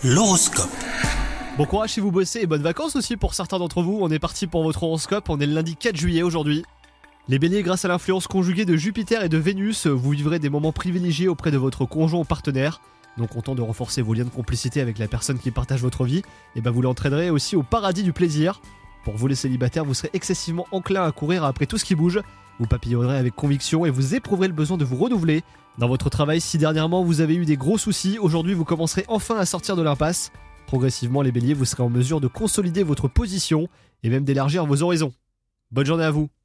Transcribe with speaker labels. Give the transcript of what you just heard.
Speaker 1: L'horoscope.
Speaker 2: Bon courage si vous bossez et bonnes vacances aussi pour certains d'entre vous. On est parti pour votre horoscope, on est le lundi 4 juillet aujourd'hui. Les béliers, grâce à l'influence conjuguée de Jupiter et de Vénus, vous vivrez des moments privilégiés auprès de votre conjoint ou partenaire. Donc content de renforcer vos liens de complicité avec la personne qui partage votre vie, et vous l'entraînerez aussi au paradis du plaisir. Pour vous les célibataires, vous serez excessivement enclin à courir après tout ce qui bouge. Vous papillonnerez avec conviction et vous éprouverez le besoin de vous renouveler. Dans votre travail, si dernièrement vous avez eu des gros soucis, aujourd'hui vous commencerez enfin à sortir de l'impasse. Progressivement, les béliers, vous serez en mesure de consolider votre position et même d'élargir vos horizons. Bonne journée à vous.